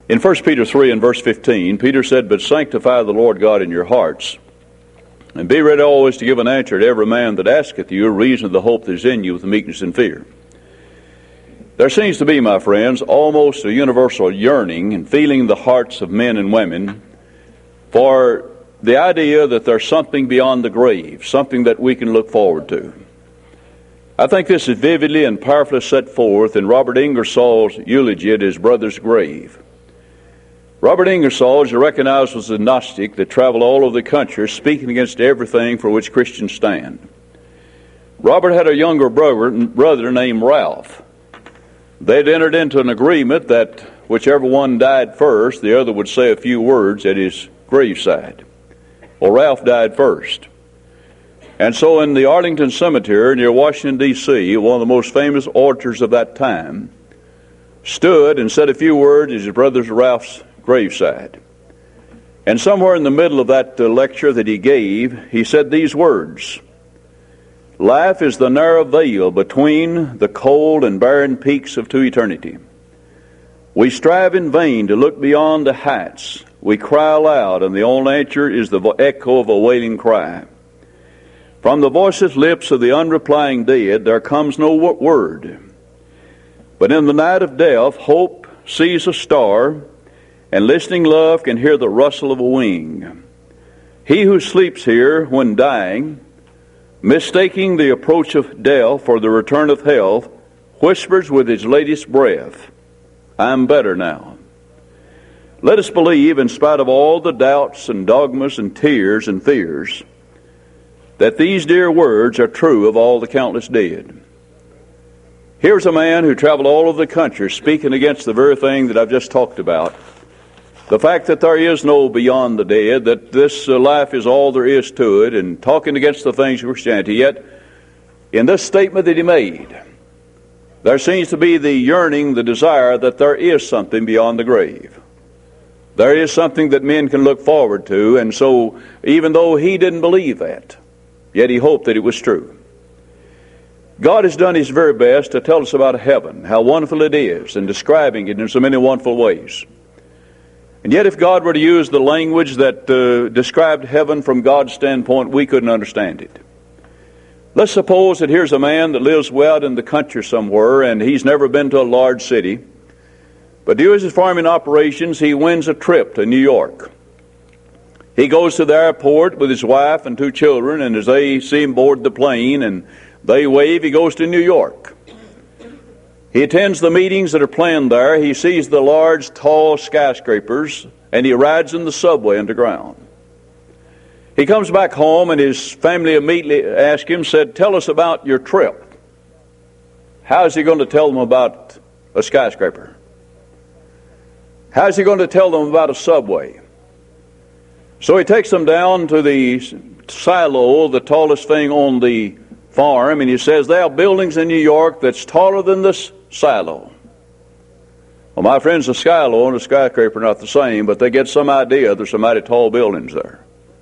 In 1 Peter 3 and verse 15, Peter said, "But sanctify the Lord God in your hearts, and be ready always to give an answer to every man that asketh you a reason of the hope that is in you with meekness and fear." There seems to be, my friends, almost a universal yearning and feeling in the hearts of men and women for the idea that there's something beyond the grave, something that we can look forward to. I think this is vividly and powerfully set forth in Robert Ingersoll's eulogy at his brother's grave. Robert Ingersoll is recognized as a Gnostic that traveled all over the country speaking against everything for which Christians stand. Robert had a younger brother named Ralph. They'd entered into an agreement that whichever one died first, the other would say a few words at his graveside. Well, Ralph died first. And so in the Arlington Cemetery near Washington, D.C., one of the most famous orators of that time stood and said a few words at his brother Ralph's graveside. And somewhere in the middle of that lecture that he gave, he said these words: "Life is the narrow veil between the cold and barren peaks of to eternity. We strive in vain to look beyond the heights. We cry aloud, and the only answer is the echo of a wailing cry. From the voiceless lips of the unreplying dead there comes no word. But in the night of death, hope sees a star, and listening love can hear the rustle of a wing. He who sleeps here when dying, mistaking the approach of death for the return of health, whispers with his latest breath, 'I'm better now.' Let us believe, in spite of all the doubts and dogmas and tears and fears, that these dear words are true of all the countless dead." Here's a man who traveled all over the country speaking against the very thing that I've just talked about. The fact that there is no beyond the dead, that this life is all there is to it, and talking against the things of Christianity. Yet, in this statement that he made, there seems to be the yearning, the desire that there is something beyond the grave. There is something that men can look forward to, and so even though he didn't believe that, yet he hoped that it was true. God has done His very best to tell us about heaven, how wonderful it is, and describing it in so many wonderful ways. And yet if God were to use the language that described heaven from God's standpoint, we couldn't understand it. Let's suppose that here's a man that lives way out in the country somewhere, and he's never been to a large city. But due to his farming operations, he wins a trip to New York. He goes to the airport with his wife and 2 children, and as they see him board the plane and they wave, he goes to New York. He attends the meetings that are planned there. He sees the large, tall skyscrapers, and he rides in the subway underground. He comes back home, and his family immediately ask him, said, "Tell us about your trip." How is he going to tell them about a skyscraper? How is he going to tell them about a subway? So he takes them down to the silo, the tallest thing on the farm, and he says, "There are buildings in New York that's taller than this silo." Well, my friends, the silo and the skyscraper are not the same, but they get some idea there's some mighty tall buildings there.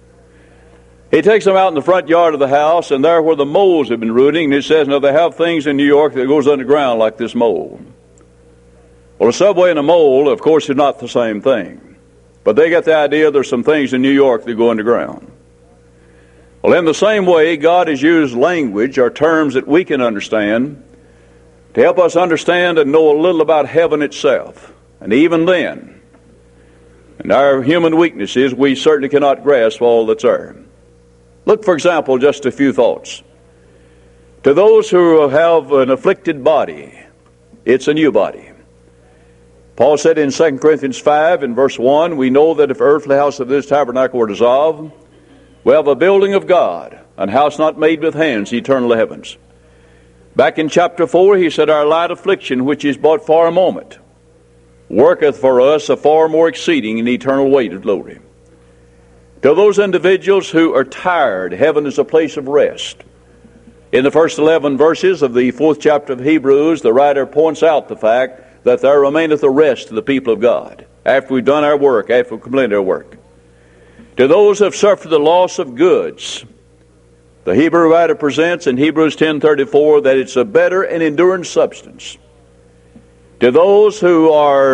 He takes them out in the front yard of the house, and there where the moles have been rooting, and he says, "Now they have things in New York that goes underground like this mole." Well, a subway and a mole, of course, is not the same thing. But they get the idea there's some things in New York that go underground. Well, in the same way, God has used language or terms that we can understand to help us understand and know a little about heaven itself. And even then, in our human weaknesses, we certainly cannot grasp all that's there. Look, for example, just a few thoughts. To those who have an afflicted body, it's a new body. Paul said in 2 Corinthians 5 in verse 1, "We know that if the earthly house of this tabernacle were dissolved, we have a building of God, an house not made with hands, the eternal heavens." Back in chapter 4, he said, "Our light affliction, which is but for a moment, worketh for us a far more exceeding and eternal weight of glory." To those individuals who are tired, heaven is a place of rest. In the first 11 verses of the 4th chapter of Hebrews, the writer points out the fact that there remaineth a rest to the people of God after we've done our work, after we've completed our work. To those who have suffered the loss of goods, the Hebrew writer presents in Hebrews 10:34 that it's a better and enduring substance. To those who are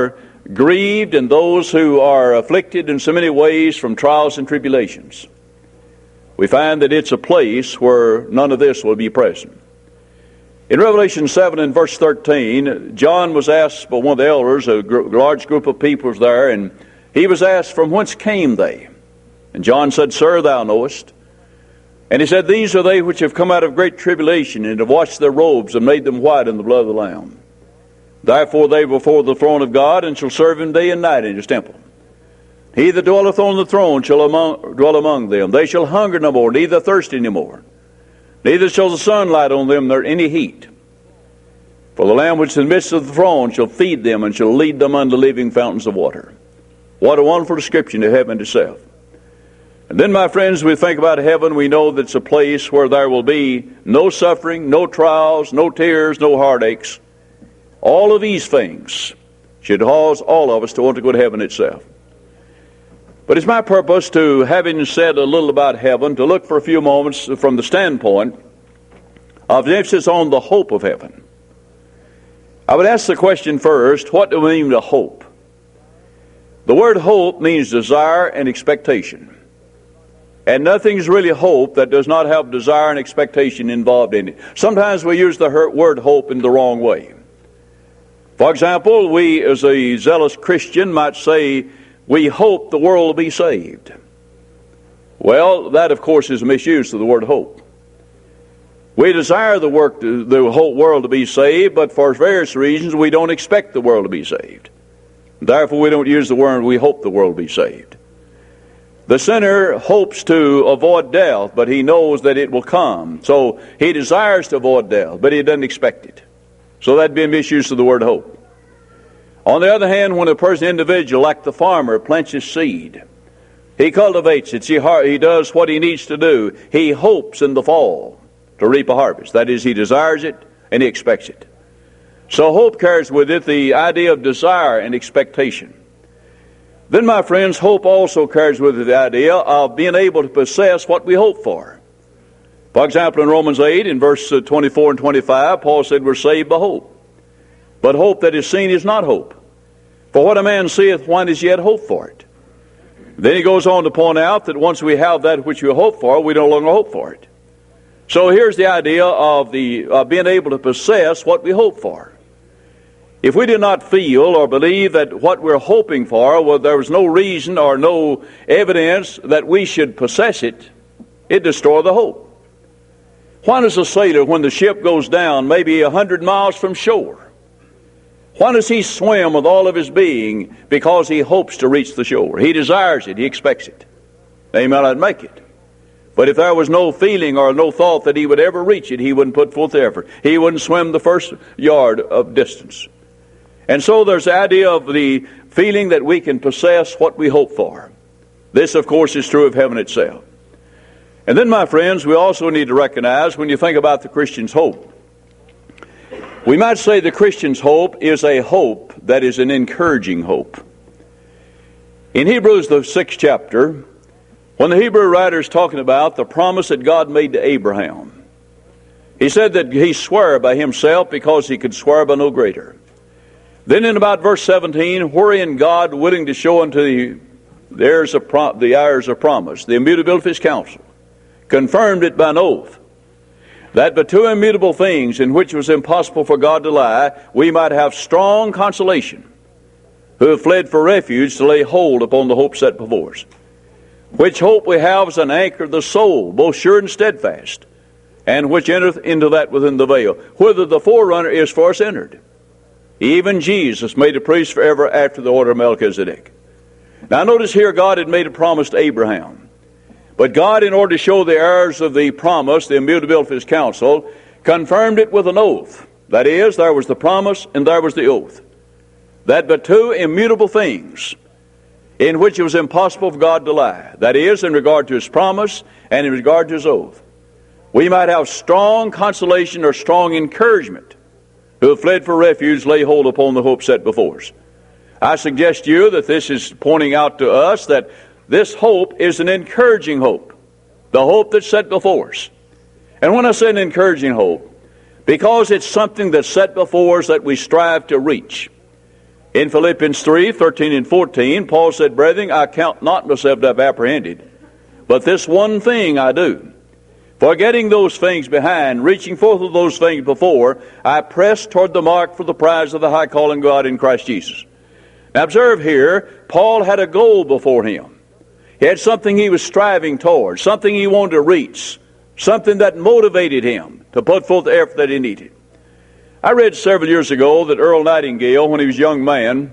grieved and those who are afflicted in so many ways from trials and tribulations. We find that it's a place where none of this will be present. In Revelation 7 and verse 13, John was asked by one of the elders, a large group of people was there, and he was asked, from whence came they? And John said, Sir, thou knowest. And he said, These are they which have come out of great tribulation, and have washed their robes, and made them white in the blood of the Lamb. Therefore they before the throne of God, and shall serve him day and night in his temple. He that dwelleth on the throne shall dwell among them. They shall hunger no more, neither thirst any more. Neither shall the sun light on them nor any heat. For the Lamb which is in the midst of the throne shall feed them, and shall lead them unto living fountains of water. What a wonderful description of heaven itself. And then, my friends, we think about heaven, we know that it's a place where there will be no suffering, no trials, no tears, no heartaches. All of these things should cause all of us to want to go to heaven itself. But it's my purpose to, having said a little about heaven, to look for a few moments from the standpoint of the emphasis on the hope of heaven. I would ask the question first, what do we mean by hope? The word hope means desire and expectation. And nothing's really hope that does not have desire and expectation involved in it. Sometimes we use the word hope in the wrong way. For example, we as a zealous Christian might say, we hope the world will be saved. Well, that of course is a misuse of the word hope. We desire the whole world to be saved, but for various reasons we don't expect the world to be saved. Therefore we don't use the word we hope the world will be saved. The sinner hopes to avoid death, but he knows that it will come. So he desires to avoid death, but he doesn't expect it. So that'd be a misuse of the word hope. On the other hand, when a person, individual, like the farmer, plants his seed, he cultivates it, he does what he needs to do. He hopes in the fall to reap a harvest. That is, he desires it and he expects it. So hope carries with it the idea of desire and expectation. Then, my friends, hope also carries with it the idea of being able to possess what we hope for. For example, in Romans 8, in verse 24 and 25, Paul said we're saved by hope. But hope that is seen is not hope. For what a man seeth, why does yet hope for it? Then he goes on to point out that once we have that which we hope for, we no longer hope for it. So here's the idea of being able to possess what we hope for. If we did not feel or believe that what we're hoping for, well, there was no reason or no evidence that we should possess it, it'd destroy the hope. Why does a sailor, when the ship goes down, maybe 100 miles from shore, why does he swim with all of his being? Because he hopes to reach the shore. He desires it. He expects it. He may not make it. But if there was no feeling or no thought that he would ever reach it, he wouldn't put forth the effort. He wouldn't swim the first yard of distance. And so there's the idea of the feeling that we can possess what we hope for. This, of course, is true of heaven itself. And then, my friends, we also need to recognize, when you think about the Christian's hope, we might say the Christian's hope is a hope that is an encouraging hope. In Hebrews, the 6th chapter, when the Hebrew writer is talking about the promise that God made to Abraham, he said that he swore by himself because he could swear by no greater. Then in about verse 17, wherein God, willing to show unto the heirs of promise, the immutability of his counsel, confirmed it by an oath, that but two immutable things in which it was impossible for God to lie, we might have strong consolation, who have fled for refuge to lay hold upon the hope set before us. Which hope we have as an anchor of the soul, both sure and steadfast, and which entereth into that within the veil, whither the forerunner is for us entered. Even Jesus made a priest forever after the order of Melchizedek. Now notice here God had made a promise to Abraham. But God, in order to show the heirs of the promise, the immutability of his counsel, confirmed it with an oath. That is, there was the promise and there was the oath. That but two immutable things in which it was impossible for God to lie. That is, in regard to his promise and in regard to his oath. We might have strong consolation or strong encouragement, who have fled for refuge, lay hold upon the hope set before us. I suggest to you that this is pointing out to us that this hope is an encouraging hope, the hope that's set before us. And when I say an encouraging hope, because it's something that's set before us that we strive to reach. In Philippians 3:13 and 14, Paul said, Brethren, I count not myself to have apprehended, but this one thing I do. Forgetting those things behind, reaching forth of those things before, I press toward the mark for the prize of the high calling of God in Christ Jesus. Now observe here, Paul had a goal before him. He had something he was striving towards, something he wanted to reach, something that motivated him to put forth the effort that he needed. I read several years ago that Earl Nightingale, when he was a young man,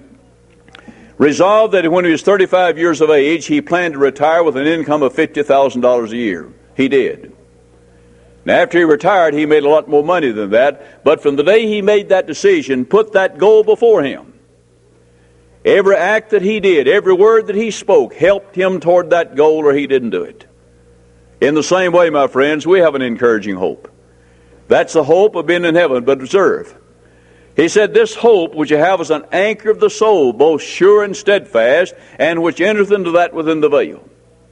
resolved that when he was 35 years of age, he planned to retire with an income of $50,000 a year. He did. Now, after he retired, he made a lot more money than that, but from the day he made that decision, put that goal before him, every act that he did, every word that he spoke, helped him toward that goal, or he didn't do it. In the same way, my friends, we have an encouraging hope. That's the hope of being in heaven. But observe, he said, this hope which you have is an anchor of the soul, both sure and steadfast, and which entereth into that within the veil.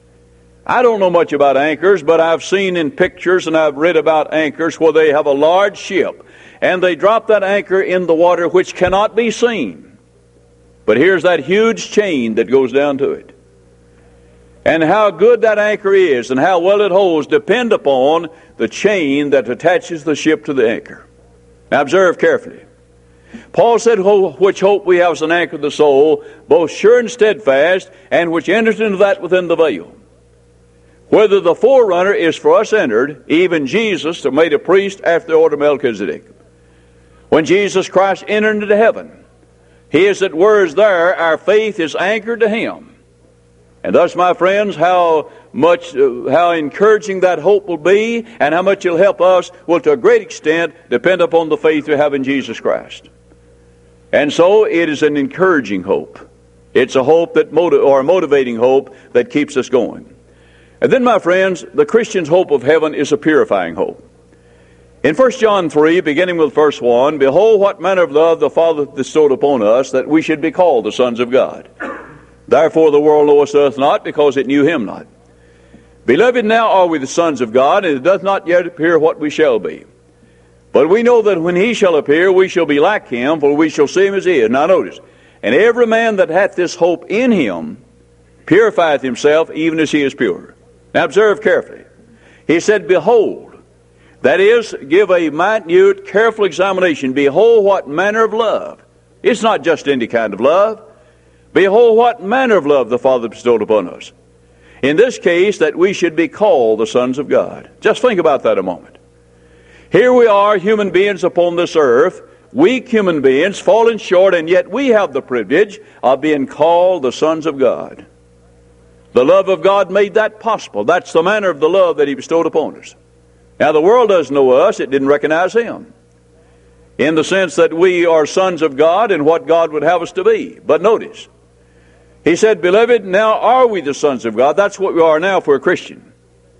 I don't know much about anchors, but I've seen in pictures and I've read about anchors where they have a large ship, and they drop that anchor in the water which cannot be seen. But here's that huge chain that goes down to it. And how good that anchor is and how well it holds depend upon the chain that attaches the ship to the anchor. Now observe carefully. Paul said, which hope we have as an anchor of the soul, both sure and steadfast, and which enters into that within the veil. Whether the forerunner is for us entered, even Jesus, that made a priest after the order of Melchizedek. When Jesus Christ entered into heaven, his that were there, our faith is anchored to him. And thus, my friends, how encouraging that hope will be and how much it'll help us will to a great extent depend upon the faith we have in Jesus Christ. And so it is an encouraging hope. It's a hope that or a motivating hope that keeps us going. And then, my friends, the Christian's hope of heaven is a purifying hope. In 1 John 3, beginning with verse 1, Behold, what manner of love the Father bestowed upon us, that we should be called the sons of God. Therefore the world knoweth us not, because it knew him not. Beloved, now are we the sons of God, and it doth not yet appear what we shall be. But we know that when he shall appear, we shall be like him, for we shall see him as he is. Now notice, and every man that hath this hope in him purifieth himself, even as he is pure. Now observe carefully. He said, Behold, that is, give a minute, careful examination. Behold, what manner of love. It's not just any kind of love. Behold, what manner of love the Father bestowed upon us. In this case, that we should be called the sons of God. Just think about that a moment. Here we are, human beings upon this earth, weak human beings, falling short, and yet we have the privilege of being called the sons of God. The love of God made that possible. That's the manner of the love that he bestowed upon us. Now, the world doesn't know us. It didn't recognize him, in the sense that we are sons of God and what God would have us to be. But notice, he said, Beloved, now are we the sons of God. That's what we are now for a Christian.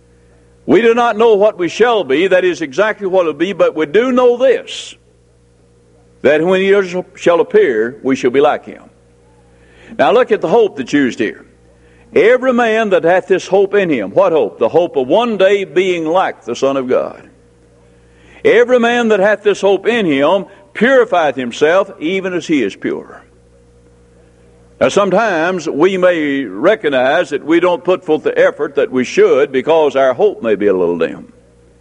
We do not know what we shall be. That is exactly what it will be. But we do know this, that when he shall appear, we shall be like him. Now look at the hope that's used here. Every man that hath this hope in him. What hope? The hope of one day being like the Son of God. Every man that hath this hope in him purifieth himself, even as he is pure. Now sometimes we may recognize that we don't put forth the effort that we should because our hope may be a little dim.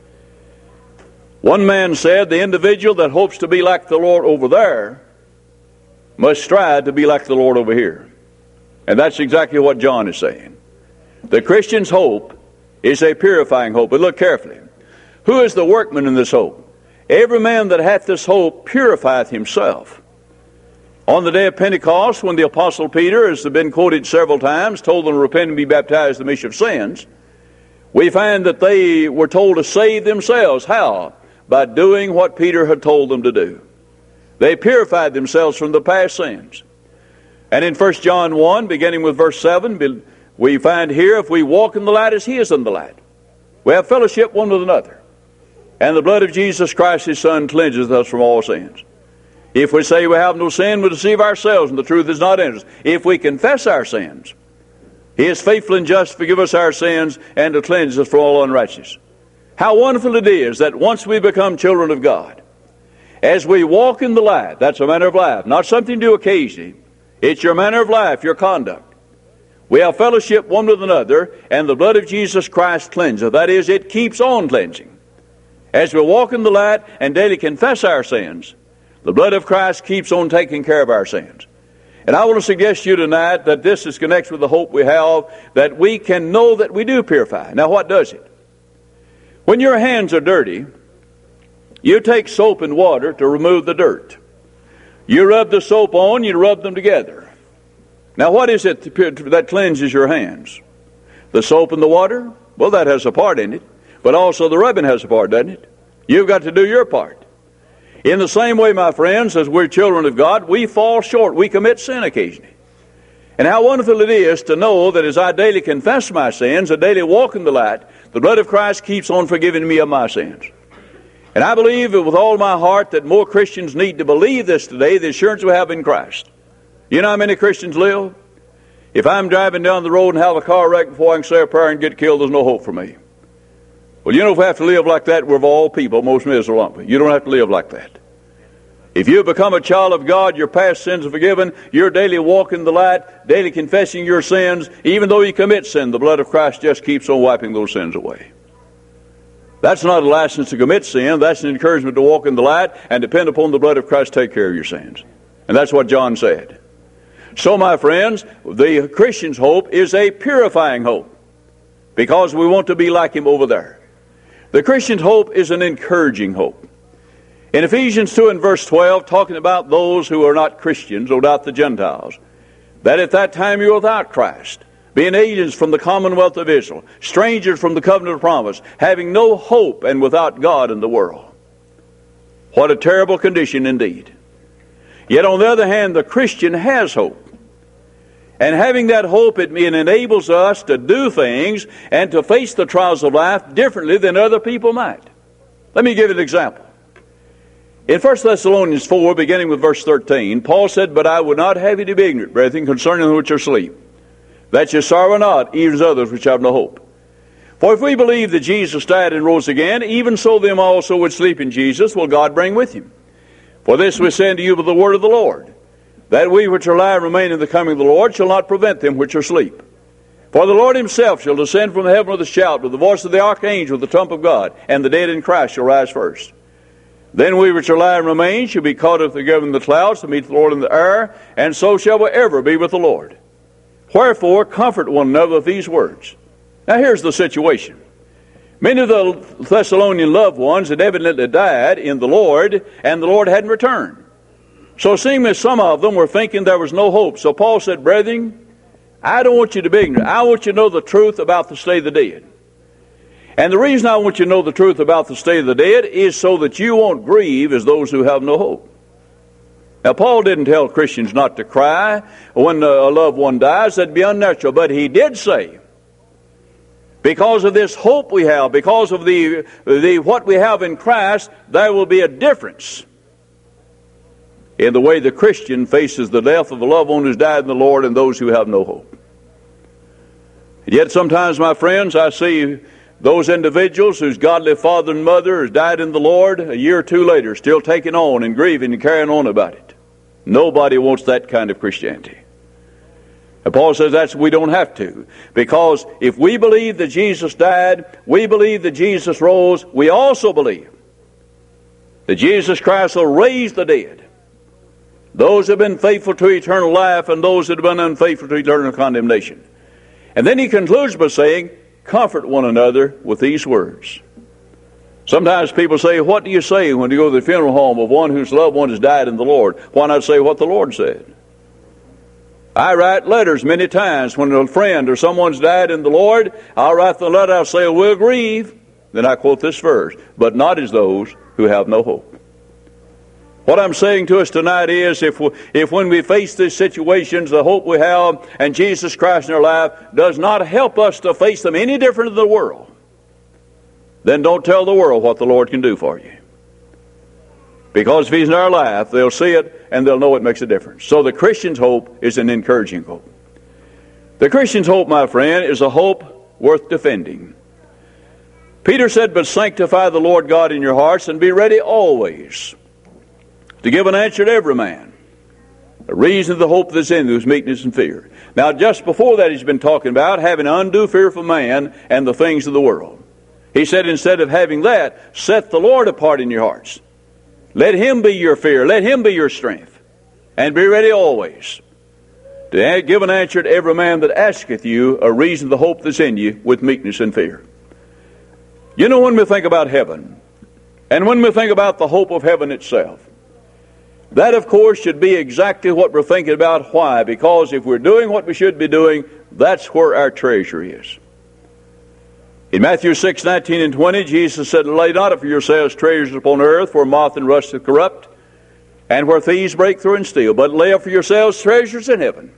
One man said the individual that hopes to be like the Lord over there must strive to be like the Lord over here. And that's exactly what John is saying. The Christian's hope is a purifying hope. But look carefully. Who is the workman in this hope? Every man that hath this hope purifieth himself. On the day of Pentecost, when the Apostle Peter, as has been quoted several times, told them to repent and be baptized in the remission of sins, we find that they were told to save themselves. How? By doing what Peter had told them to do. They purified themselves from the past sins. And in 1 John 1, beginning with verse 7, we find here, if we walk in the light as he is in the light, we have fellowship one with another. And the blood of Jesus Christ, his Son, cleanses us from all sins. If we say we have no sin, we deceive ourselves, and the truth is not in us. If we confess our sins, he is faithful and just to forgive us our sins and to cleanse us from all unrighteousness. How wonderful it is that once we become children of God, As we walk in the light, that's a manner of life, not something to do occasionally. It's your manner of life, your conduct. We have fellowship one with another, and the blood of Jesus Christ cleanseth. That is, it keeps on cleansing. As we walk in the light and daily confess our sins, the blood of Christ keeps on taking care of our sins. And I want to suggest to you tonight that this is connected with the hope we have, that we can know that we do purify. Now, what does it? When your hands are dirty, you take soap and water to remove the dirt. You rub the soap on, you rub them together. Now, what is it that cleanses your hands? The soap and the water? Well, that has a part in it. But also the rubbing has a part, doesn't it? You've got to do your part. In the same way, my friends, as we're children of God, we fall short. We commit sin occasionally. And how wonderful it is to know that as I daily confess my sins, I daily walk in the light, the blood of Christ keeps on forgiving me of my sins. And I believe with all my heart that more Christians need to believe this today, the assurance we have in Christ. You know how many Christians live? If I'm driving down the road and have a car wreck before I can say a prayer and get killed, there's no hope for me. Well, you know, if we have to live like that, we're of all people most miserable, aren't we? You don't have to live like that. If you become a child of God, your past sins are forgiven, you're daily walking the light, daily confessing your sins, even though you commit sin, the blood of Christ just keeps on wiping those sins away. That's not a license to commit sin, that's an encouragement to walk in the light and depend upon the blood of Christ to take care of your sins. And that's what John said. So, my friends, the Christian's hope is a purifying hope, because we want to be like him over there. The Christian's hope is an encouraging hope. In Ephesians 2 and verse 12, talking about those who are not Christians, no doubt the Gentiles, that at that time you were without Christ, being aliens from the commonwealth of Israel, strangers from the covenant of promise, having no hope and without God in the world. What a terrible condition indeed. Yet on the other hand, the Christian has hope. And having that hope, it enables us to do things and to face the trials of life differently than other people might. Let me give you an example. In 1 Thessalonians 4, beginning with verse 13, Paul said, "But I would not have you to be ignorant, brethren, concerning which are asleep, that ye sorrow not, even as others which have no hope. For if we believe that Jesus died and rose again, even so them also which sleep in Jesus will God bring with him. For this we say unto you by the word of the Lord, that we which are alive remain in the coming of the Lord shall not prevent them which are asleep. For the Lord himself shall descend from heaven with a shout, with the voice of the archangel, with the trump of God, and the dead in Christ shall rise first. Then we which are alive and remain shall be caught up together in the clouds to meet the Lord in the air, and so shall we ever be with the Lord. Wherefore comfort one another with these words." Now here's the situation. Many of the Thessalonian loved ones had evidently died in the Lord, and the Lord hadn't returned. So seemingly some of them were thinking there was no hope. So Paul said, "Brethren, I don't want you to be ignorant. I want you to know the truth about the state of the dead. And the reason I want you to know the truth about the state of the dead is so that you won't grieve as those who have no hope." Now, Paul didn't tell Christians not to cry when a loved one dies. That'd be unnatural. But he did say, because of this hope we have, because of the what we have in Christ, there will be a difference in the way the Christian faces the death of a loved one who's died in the Lord and those who have no hope. And yet sometimes, my friends, I see those individuals whose godly father and mother has died in the Lord a year or two later, still taking on and grieving and carrying on about it. Nobody wants that kind of Christianity. And Paul says we don't have to. Because if we believe that Jesus died, we believe that Jesus rose, we also believe that Jesus Christ will raise the dead. Those who have been faithful to eternal life and those that have been unfaithful to eternal condemnation. And then he concludes by saying, comfort one another with these words. Sometimes people say, what do you say when you go to the funeral home of one whose loved one has died in the Lord? Why not say what the Lord said? I write letters many times when a friend or someone's died in the Lord. I'll write the letter, I'll say, we'll grieve. Then I quote this verse, but not as those who have no hope. What I'm saying to us tonight is if when we face these situations, the hope we have and Jesus Christ in our life does not help us to face them any different than the world, then don't tell the world what the Lord can do for you. Because if He's in our life, they'll see it and they'll know it makes a difference. So the Christian's hope is an encouraging hope. The Christian's hope, my friend, is a hope worth defending. Peter said, but sanctify the Lord God in your hearts and be ready always to give an answer to every man, a reason of the hope that's in whose meekness and fear. Now, just before that, he's been talking about having undue fear for man and the things of the world. He said, instead of having that, set the Lord apart in your hearts. Let Him be your fear. Let Him be your strength. And be ready always to give an answer to every man that asketh you a reason of the hope that's in you with meekness and fear. You know, when we think about heaven, and when we think about the hope of heaven itself, that, of course, should be exactly what we're thinking about. Why? Because if we're doing what we should be doing, that's where our treasure is. In Matthew 6:19 and 20, Jesus said, lay not up for yourselves treasures upon earth, where moth and rust corrupt, and where thieves break through and steal, but lay up for yourselves treasures in heaven.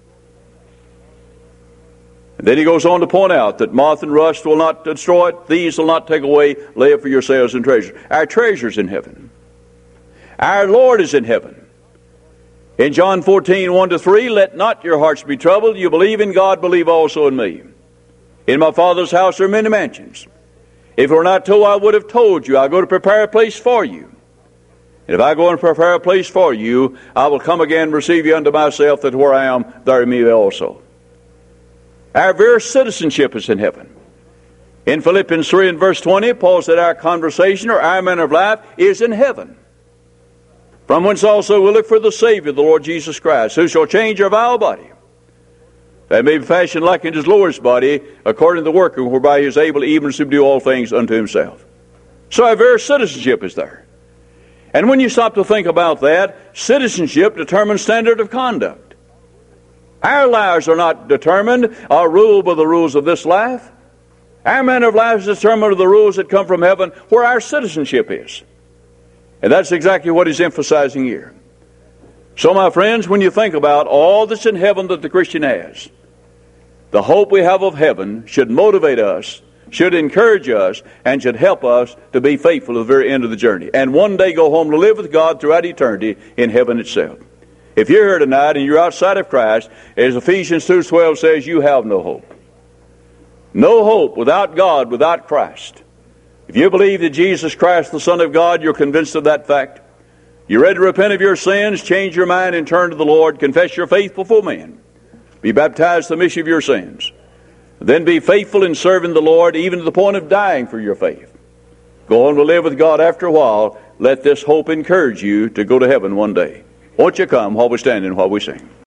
And then he goes on to point out that moth and rust will not destroy it, thieves will not take away. Lay up for yourselves in treasure. Our treasure's in heaven. Our Lord is in heaven. In John 14:1-3, let not your hearts be troubled. You believe in God, believe also in me. In my Father's house are many mansions. If it were not so, I would have told you. I go to prepare a place for you. And if I go and prepare a place for you, I will come again and receive you unto myself, that where I am, there may be also. Our very citizenship is in heaven. In Philippians 3 and verse 20, Paul said our conversation or our manner of life is in heaven. From whence also we look for the Savior, the Lord Jesus Christ, who shall change our vile body, that may be fashioned like in His glorious body, according to the working whereby He is able even to subdue all things unto Himself. So our very citizenship is there. And when you stop to think about that, citizenship determines standard of conduct. Our lives are not determined or ruled by the rules of this life. Our manner of life is determined by the rules that come from heaven, where our citizenship is. And that's exactly what he's emphasizing here. So, my friends, when you think about all that's in heaven that the Christian has, the hope we have of heaven should motivate us, should encourage us, and should help us to be faithful to the very end of the journey. And one day go home to live with God throughout eternity in heaven itself. If you're here tonight and you're outside of Christ, as Ephesians 2:12 says, you have no hope. No hope without God, without Christ. If you believe that Jesus Christ, the Son of God, you're convinced of that fact. You're ready to repent of your sins, change your mind, and turn to the Lord. Confess your faith before men. Be baptized to the remission of your sins. Then be faithful in serving the Lord, even to the point of dying for your faith. Go on to live with God after a while. Let this hope encourage you to go to heaven one day. Won't you come while we stand and while we sing?